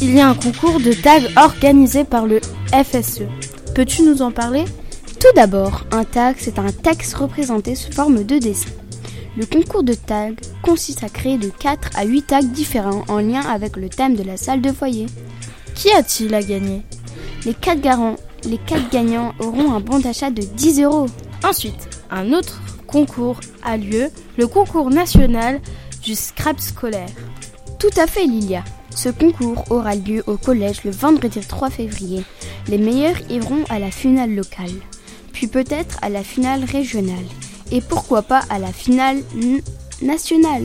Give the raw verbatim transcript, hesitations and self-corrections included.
Il y a un concours de tag organisé par le F S E. Peux-tu nous en parler ? Tout d'abord, un tag, c'est un texte représenté sous forme de dessin. Le concours de tag consiste à créer de quatre à huit tags différents en lien avec le thème de la salle de foyer. Qui a-t-il à gagner ? Les quatre garants, les quatre gagnants auront un bon d'achat de dix euros. Ensuite, un autre concours a lieu, le concours national du Scrabble scolaire. Tout à fait, Lilia. Ce concours aura lieu au collège le vendredi trois février. Les meilleurs iront à la finale locale, puis peut-être à la finale régionale, et pourquoi pas à la finale n- nationale.